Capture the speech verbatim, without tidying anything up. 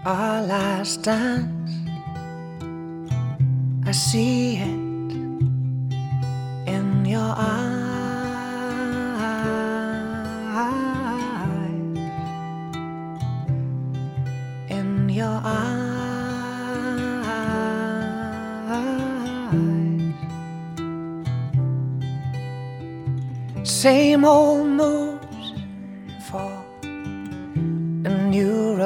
Our last dance, I see it in your eyes, in your eyes. Same old moves for